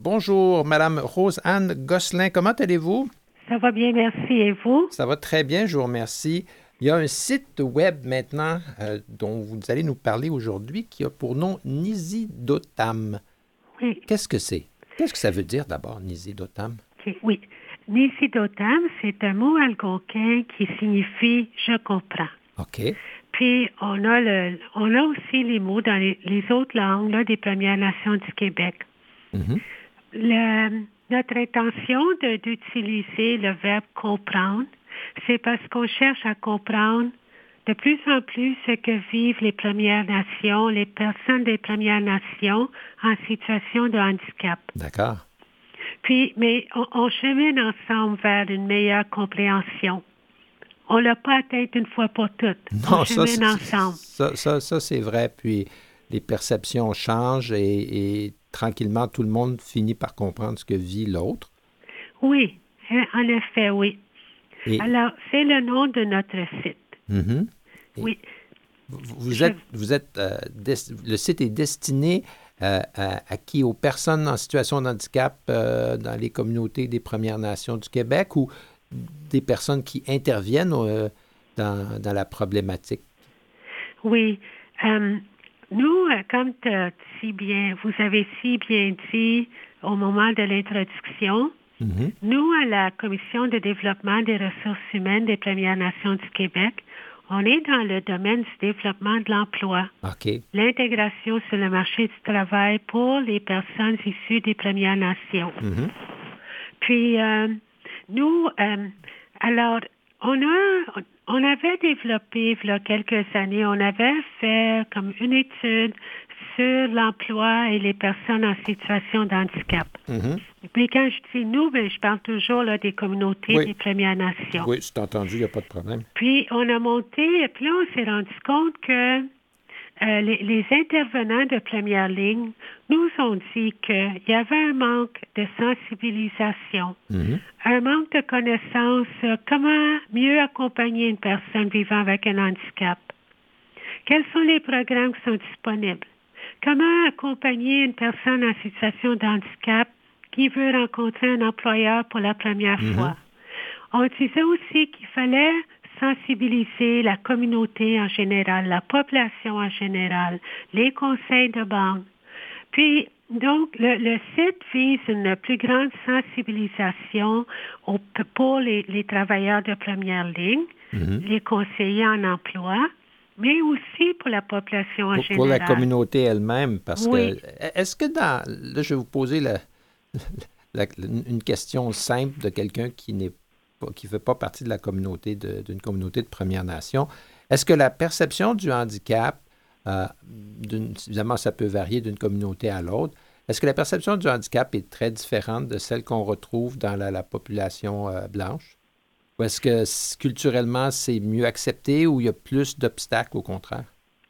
Bonjour, Madame Rose-Anne Gosselin. Comment allez-vous? Ça va bien, merci. Et vous? Ça va très bien, je vous remercie. Il y a un site web maintenant dont vous allez nous parler aujourd'hui qui a pour nom Nisidotam. Oui. Qu'est-ce que c'est? Qu'est-ce que ça veut dire d'abord, Nisidotam? OK, oui. Nisidotam, c'est un mot algonquin qui signifie je comprends. OK. Puis on a aussi les mots dans les autres langues là, des Premières Nations du Québec. Mhm. Notre intention d'utiliser le verbe comprendre, c'est parce qu'on cherche à comprendre de plus en plus ce que vivent les Premières Nations, les personnes des Premières Nations en situation de handicap. D'accord. Puis, mais on chemine ensemble vers une meilleure compréhension. On l'a pas atteint une fois pour toutes. On Non, chemine ensemble. ça, c'est vrai. Puis les perceptions changent et tranquillement, tout le monde finit par comprendre ce que vit l'autre. Oui, en effet, oui. Et, Alors, c'est le nom de notre site. Mhm. Et Oui. le site est destiné à qui? Aux personnes en situation de handicap dans les communautés des Premières Nations du Québec ou des personnes qui interviennent dans la problématique? Oui. Nous, comme vous avez si bien dit au moment de l'introduction, Mhm. nous, à la Commission de développement des ressources humaines des Premières Nations du Québec, on est dans le domaine du développement de l'emploi, OK. l'intégration sur le marché du travail pour les personnes issues des Premières Nations. Mhm. Puis, nous, alors, on avait développé, il y a quelques années, on avait fait comme une étude sur l'emploi et les personnes en situation de handicap. Mhm. Puis quand je dis nous, ben, je parle toujours là, des communautés Oui. des Premières Nations. Oui, c'est entendu, il n'y a pas de problème. Puis on a monté, puis là, on s'est rendu compte que les intervenants de première ligne nous ont dit qu'il y avait un manque de sensibilisation, Mhm. un manque de connaissances, comment mieux accompagner une personne vivant avec un handicap. Quels sont les programmes qui sont disponibles? Comment accompagner une personne en situation de handicap qui veut rencontrer un employeur pour la première Mhm. fois? On disait aussi qu'il fallait sensibiliser la communauté en général, la population en général, les conseils de banque. Puis, donc, le site vise une plus grande sensibilisation pour les travailleurs de première ligne, Mhm. les conseillers en emploi, mais aussi pour la population en Pour la général. communauté elle-même, parce que Oui, est-ce que là, je vais vous poser une question simple de quelqu'un qui ne fait pas partie de la communauté d'une communauté de Première Nation. Est-ce que la perception du handicap, évidemment, ça peut varier d'une communauté à l'autre, est-ce que la perception du handicap est très différente de celle qu'on retrouve dans la population blanche? Ou est-ce que culturellement, c'est mieux accepté ou il y a plus d'obstacles au contraire?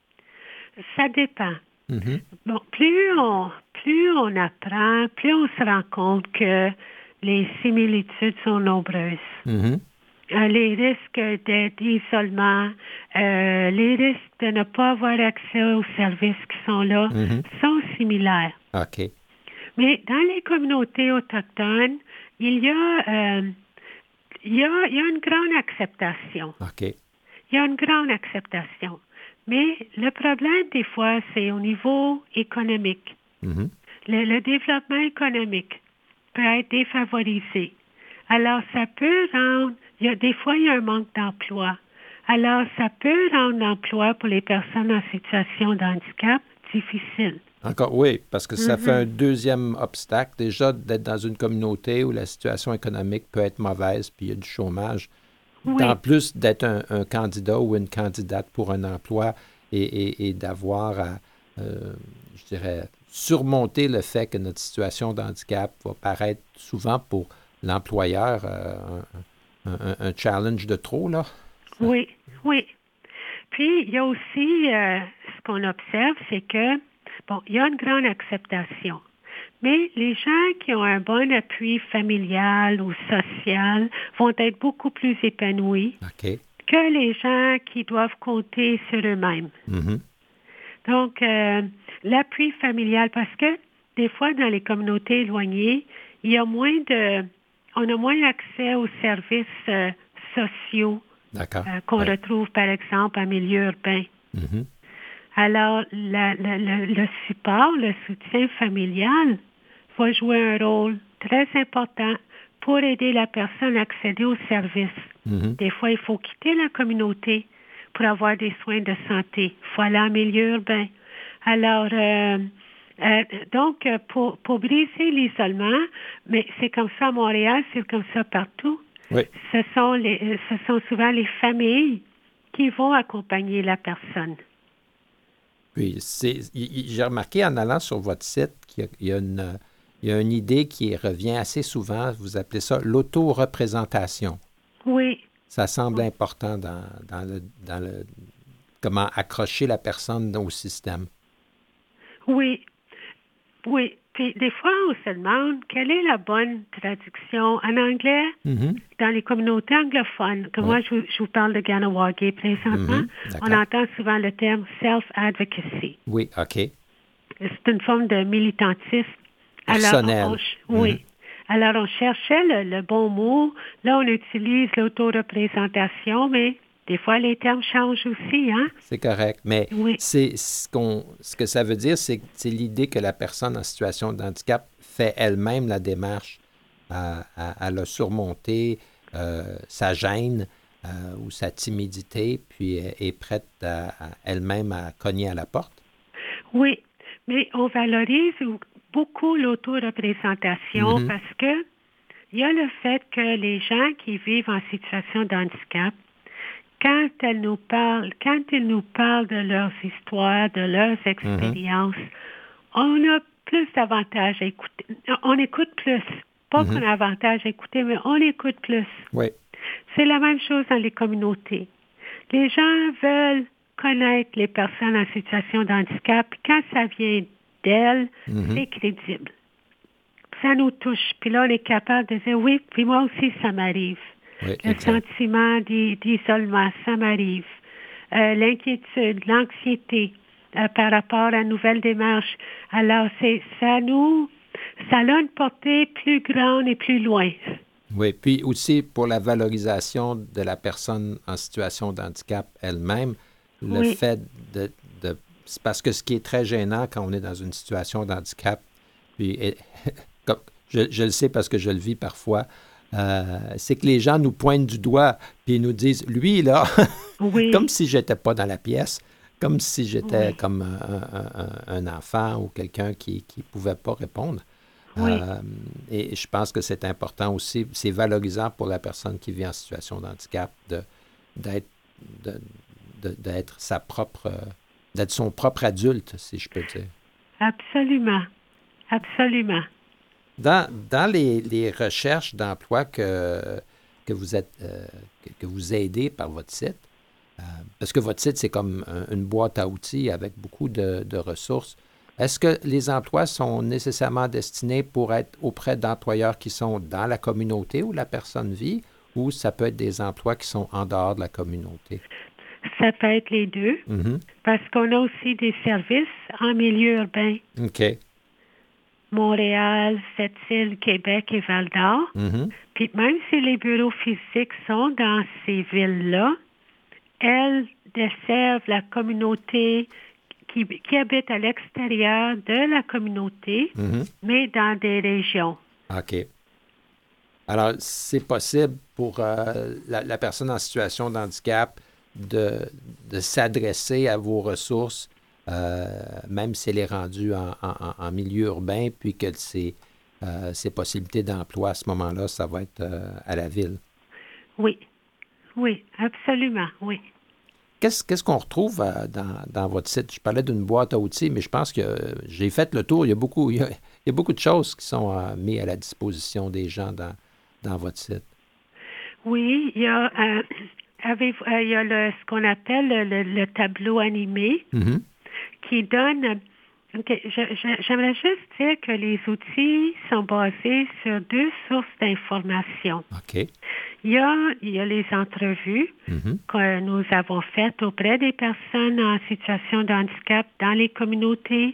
ça dépend. Mhm. Bon, plus on apprend, plus on se rend compte que les similitudes sont nombreuses. Mhm. Les risques d'isolement, les risques de ne pas avoir accès aux services qui sont là Mhm. sont similaires. OK. Mais dans les communautés autochtones, il y a, il y a une grande acceptation. OK. Il y a une grande acceptation. Mais le problème, des fois, c'est au niveau économique. Mhm. Le développement économique peut être défavorisé. Alors, ça peut rendre, des fois, il y a un manque d'emploi. Alors, ça peut rendre l'emploi pour les personnes en situation de handicap difficile. Encore, oui, parce que ça fait un Mhm. deuxième obstacle. Déjà, d'être dans une communauté où la situation économique peut être mauvaise, puis il y a du chômage. En Oui, plus d'être un candidat ou une candidate pour un emploi et d'avoir à, je dirais, surmonter le fait que notre situation de handicap va paraître souvent pour l'employeur un challenge de trop, là. oui, oui. Puis, il y a aussi, ce qu'on observe, c'est que, bon, il y a une grande acceptation. Mais les gens qui ont un bon appui familial ou social vont être beaucoup plus épanouis OK. que les gens qui doivent compter sur eux-mêmes. Mhm. Donc, l'appui familial, parce que des fois, dans les communautés éloignées, il y a on a moins accès aux services sociaux D'accord. qu'on Oui. retrouve, par exemple, en milieu urbain. Mhm. Alors, le support, le soutien familial va jouer un rôle très important pour aider la personne à accéder aux services. Mhm. Des fois, il faut quitter la communauté pour avoir des soins de santé. Il faut aller en milieu urbain. Alors, donc, pour briser l'isolement, mais c'est comme ça à Montréal, c'est comme ça partout. Oui. Ce sont souvent les familles qui vont accompagner la personne. Puis, j'ai remarqué en allant sur votre site il y a une idée qui revient assez souvent. Vous appelez ça l'auto-représentation. Oui, Ça semble important dans le comment accrocher la personne au système. oui, oui. Puis des fois, on se demande quelle est la bonne traduction en anglais Mhm. dans les communautés anglophones. Comme Oui. moi, je vous parle de Ganawagé présentement. Mhm. On D'accord. entend souvent le terme self-advocacy. Oui, OK. C'est une forme de militantisme. Alors, Personnel. Mhm. oui. Alors, on cherchait le bon mot. Là, on utilise l'autoreprésentation, mais des fois, les termes changent aussi, hein? C'est correct. Mais Oui, c'est ce que ça veut dire, c'est l'idée que la personne en situation de handicap fait elle-même la démarche à la surmonter sa gêne ou sa timidité, puis est prête elle-même à cogner à la porte. oui. Mais on valorise beaucoup l'autoreprésentation Mhm. parce que il y a le fait que les gens qui vivent en situation de handicap, quand ils nous parlent de leurs histoires, de leurs Mhm. expériences, on a plus d'avantages à écouter. On écoute plus. Pas qu'on Mhm. a avantage à écouter, mais on écoute plus. Oui. C'est la même chose dans les communautés. Les gens veulent connaître les personnes en situation de handicap. Quand ça vient d'elles, Mhm. c'est crédible. Ça nous touche. Puis là, on est capable de dire oui, puis moi aussi, ça m'arrive. Oui, Le exact. sentiment d'isolement, ça m'arrive. L'inquiétude, l'anxiété par rapport à la nouvelle démarche. Alors, ça a une portée plus grande et plus loin. Oui, puis aussi pour la valorisation de la personne en situation de handicap elle-même, le Oui, fait c'est parce que ce qui est très gênant quand on est dans une situation de handicap, puis comme je le sais parce que je le vis parfois, c'est que les gens nous pointent du doigt, puis ils nous disent, lui, là, comme oui, si j'étais pas dans la pièce, comme si j'étais oui, comme un enfant ou quelqu'un qui ne pouvait pas répondre. oui. Euh, et je pense que c'est important aussi, c'est valorisant pour la personne qui vit en situation de handicap d'être de- d'être d'être son propre adulte, si je peux dire. Absolument. Absolument. Dans les recherches d'emploi que vous êtes que vous aidez par votre site, parce que votre site, c'est comme une boîte à outils avec beaucoup de ressources. Est-ce que les emplois sont nécessairement destinés pour être auprès d'employeurs qui sont dans la communauté où la personne vit, ou ça peut être des emplois qui sont en dehors de la communauté? Ça peut être les deux, Mhm. parce qu'on a aussi des services en milieu urbain. OK. Montréal, Sept-Îles, Québec et Val-d'Or. Mhm. Puis même si les bureaux physiques sont dans ces villes-là, elles desservent la communauté qui habite à l'extérieur de la communauté, Mhm. mais dans des régions. OK. Alors, c'est possible pour la personne en situation de handicap de s'adresser à vos ressources, même si elle est rendue en milieu urbain, puis que ses possibilités d'emploi à ce moment-là, ça va être à la ville. Oui, oui, absolument, oui. Qu'est-ce qu'on retrouve dans votre site? Je parlais d'une boîte à outils, mais je pense que j'ai fait le tour. Il y a beaucoup de choses qui sont mises à la disposition des gens dans votre site. Oui, il y a ce qu'on appelle le tableau animé Mhm. qui donne. OK, j'aimerais juste dire que les outils sont basés sur deux sources d'information. OK. Il y a les entrevues Mhm. que nous avons faites auprès des personnes en situation de handicap dans les communautés.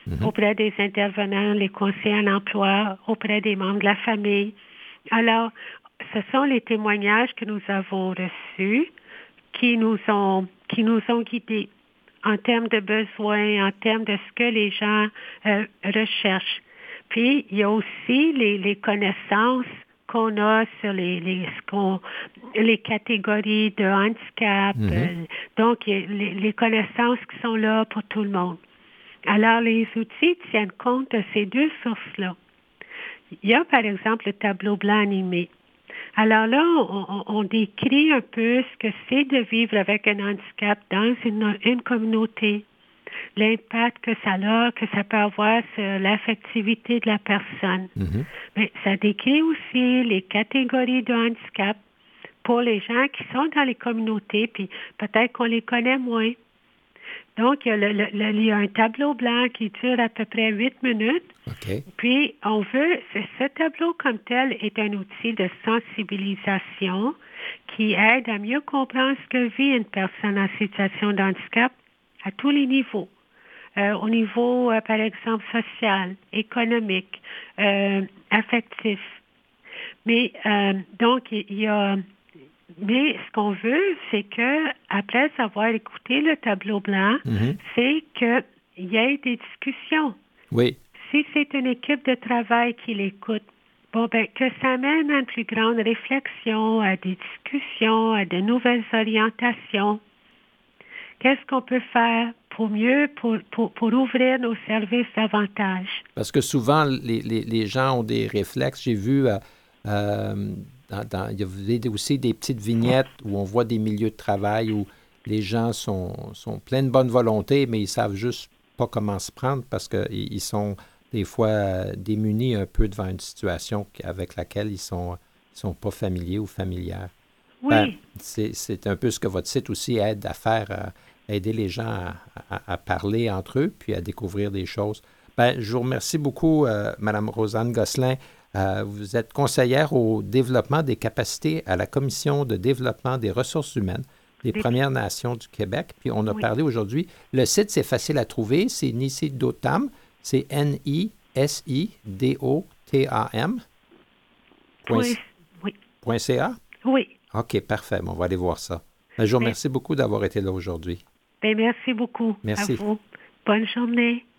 Mhm. auprès des intervenants, les conseillers en emploi, auprès des membres de la famille. Alors, ce sont les témoignages que nous avons reçus qui nous ont guidés en termes de besoins, en termes de ce que les gens recherchent. Puis, il y a aussi les connaissances qu'on a sur les catégories de handicap. Mhm. Donc, il y a les connaissances qui sont là pour tout le monde. Alors, les outils tiennent compte de ces deux sources-là. Il y a, par exemple, le tableau blanc animé. Alors là, on décrit un peu ce que c'est de vivre avec un handicap dans une communauté, l'impact que ça peut avoir sur l'affectivité de la personne. Mhm. Mais ça décrit aussi les catégories de handicap pour les gens qui sont dans les communautés, puis peut-être qu'on les connaît moins. Donc, il y a un tableau blanc qui dure à peu près 8 minutes. OK. Puis, ce tableau comme tel est un outil de sensibilisation qui aide à mieux comprendre ce que vit une personne en situation de handicap à tous les niveaux. Au niveau, par exemple, social, économique, affectif. Mais donc, mais ce qu'on veut, c'est que après avoir écouté le tableau blanc, Mhm. c'est qu'il y ait des discussions. Oui. Si c'est une équipe de travail qui l'écoute, bon, ben, que ça mène à une plus grande réflexion, à des discussions, à de nouvelles orientations. Qu'est-ce qu'on peut faire pour mieux, pour ouvrir nos services davantage? Parce que souvent, les gens ont des réflexes. J'ai vu, il y a aussi des petites vignettes où on voit des milieux de travail où les gens sont pleins de bonne volonté, mais ils savent juste pas comment se prendre parce qu'ils sont des fois démunis un peu devant une situation avec laquelle ils sont pas familiers ou familières. Ben, Oui. c'est un peu ce que votre site aussi aide à faire, aider les gens à parler entre eux, puis à découvrir des choses. Ben, je vous remercie beaucoup, Madame Rosanne Gosselin. Vous êtes conseillère au développement des capacités à la Commission de développement des ressources humaines des Premières Nations du Québec. Puis on a Oui. parlé aujourd'hui. Le site, c'est facile à trouver. C'est Nisidotam. C'est Nisidotam. Point, oui. .ca. Oui. OK, parfait. Bon, on va aller voir ça. Ben, je vous Ben, remercie beaucoup d'avoir été là aujourd'hui. merci beaucoup à Merci. vous. Bonne journée.